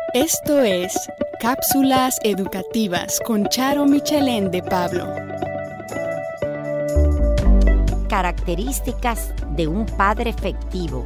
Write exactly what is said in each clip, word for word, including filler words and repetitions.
Esto es Cápsulas Educativas con Charo Michelén de Pablo. Características de un padre efectivo.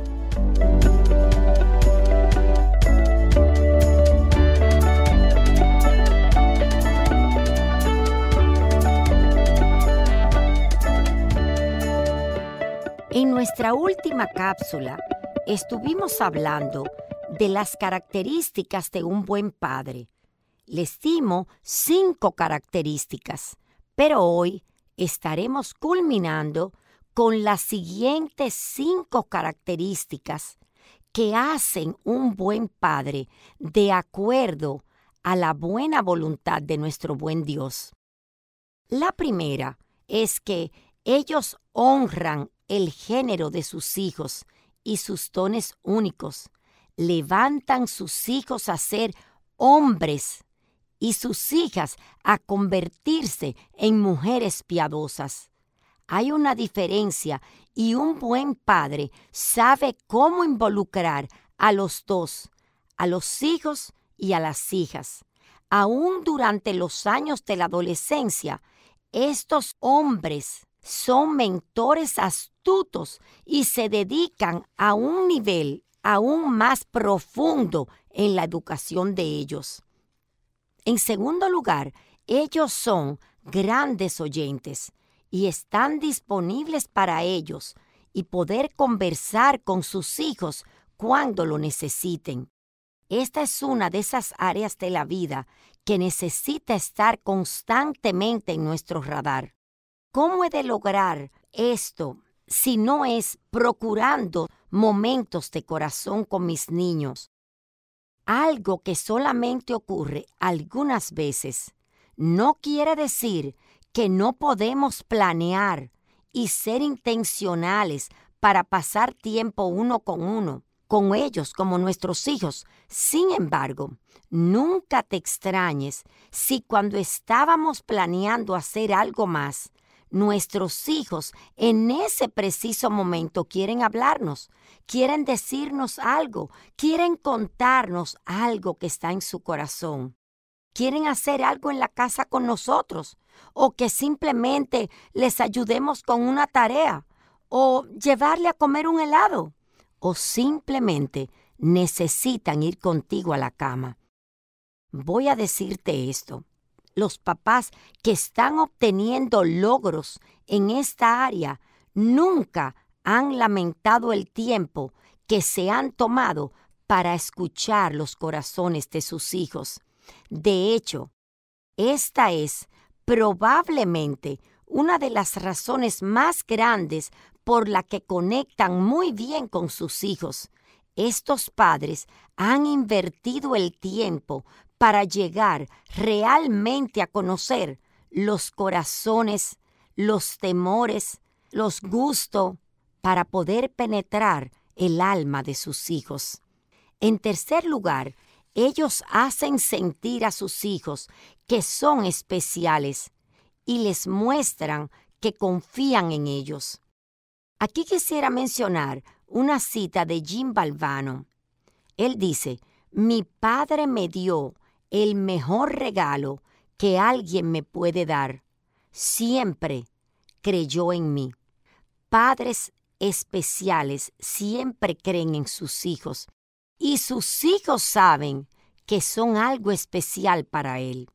En nuestra última cápsula estuvimos hablando de las características de un buen padre. Les dimos cinco características, pero hoy estaremos culminando con las siguientes cinco características que hacen un buen padre de acuerdo a la buena voluntad de nuestro buen Dios. La primera es que ellos honran el género de sus hijos y sus dones únicos. Levantan sus hijos a ser hombres y sus hijas a convertirse en mujeres piadosas. Hay una diferencia y un buen padre sabe cómo involucrar a los dos, a los hijos y a las hijas. Aún durante los años de la adolescencia, estos hombres son mentores astutos y se dedican a un nivel aún más profundo en la educación de ellos. En segundo lugar, ellos son grandes oyentes y están disponibles para ellos y poder conversar con sus hijos cuando lo necesiten. Esta es una de esas áreas de la vida que necesita estar constantemente en nuestro radar. ¿Cómo he de lograr esto si no es procurando momentos de corazón con mis niños? Algo que solamente ocurre algunas veces. No quiere decir que no podemos planear y ser intencionales para pasar tiempo uno con uno, con ellos como nuestros hijos. Sin embargo, nunca te extrañes si cuando estábamos planeando hacer algo más, nuestros hijos en ese preciso momento quieren hablarnos, quieren decirnos algo, quieren contarnos algo que está en su corazón. Quieren hacer algo en la casa con nosotros o que simplemente les ayudemos con una tarea o llevarle a comer un helado o simplemente necesitan ir contigo a la cama. Voy a decirte esto. Los papás que están obteniendo logros en esta área nunca han lamentado el tiempo que se han tomado para escuchar los corazones de sus hijos. De hecho, esta es probablemente una de las razones más grandes por la que conectan muy bien con sus hijos. Estos padres han invertido el tiempo para llegar realmente a conocer los corazones, los temores, los gustos, para poder penetrar el alma de sus hijos. En tercer lugar, ellos hacen sentir a sus hijos que son especiales y les muestran que confían en ellos. Aquí quisiera mencionar una cita de Jim Valvano. Él dice: «Mi padre me dio el mejor regalo que alguien me puede dar. Siempre creyó en mí». Padres especiales siempre creen en sus hijos y sus hijos saben que son algo especial para él.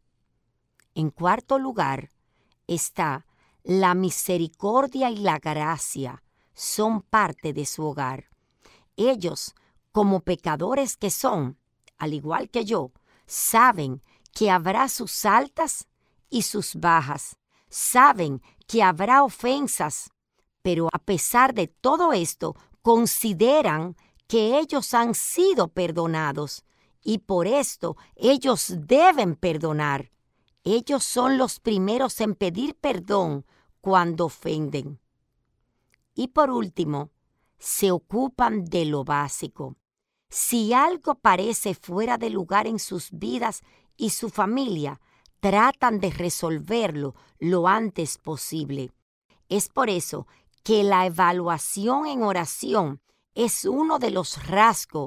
En cuarto lugar está la misericordia y la gracia son parte de su hogar. Ellos, como pecadores que son, al igual que yo, saben que habrá sus altas y sus bajas. Saben que habrá ofensas, pero a pesar de todo esto, consideran que ellos han sido perdonados y por esto ellos deben perdonar. Ellos son los primeros en pedir perdón cuando ofenden. Y por último, se ocupan de lo básico. Si algo parece fuera de lugar en sus vidas y su familia, tratan de resolverlo lo antes posible. Es por eso que la evaluación en oración es uno de los rasgos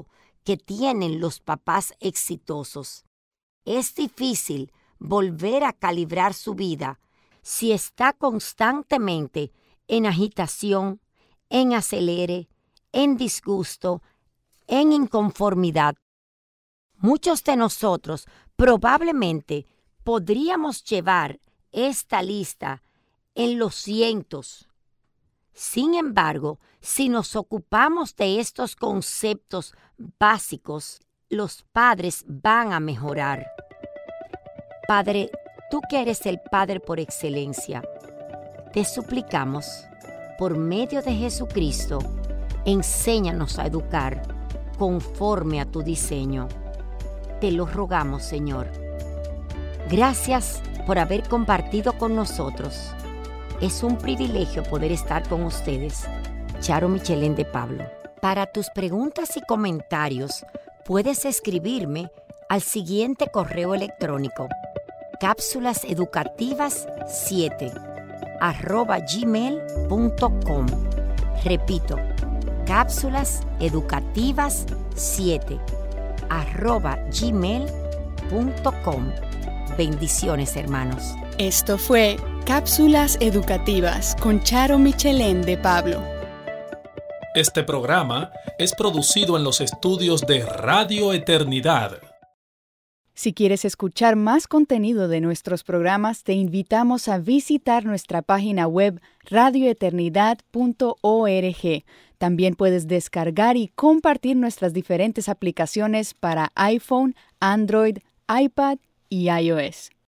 que tienen los papás exitosos. Es difícil volver a calibrar su vida si está constantemente en agitación, en acelere, en disgusto, en inconformidad. Muchos de nosotros probablemente podríamos llevar esta lista en los cientos. Sin embargo, si nos ocupamos de estos conceptos básicos, los padres van a mejorar. Padre, tú que eres el Padre por excelencia, te suplicamos, por medio de Jesucristo, enséñanos a educar conforme a tu diseño. Te lo rogamos, Señor. Gracias por haber compartido con nosotros. Es un privilegio poder estar con ustedes. Charo Michelén de Pablo. Para tus preguntas y comentarios, puedes escribirme al siguiente correo electrónico: cápsulas educativas siete arroba gmail punto com. Repito, cápsulas educativas siete arroba gmail punto com. Bendiciones, hermanos. Esto fue Cápsulas Educativas con Charo Michelén de Pablo. Este programa es producido en los estudios de Radio Eternidad. Si quieres escuchar más contenido de nuestros programas, te invitamos a visitar nuestra página web radio eternidad punto org. También puedes descargar y compartir nuestras diferentes aplicaciones para iPhone, Android, iPad y iOS.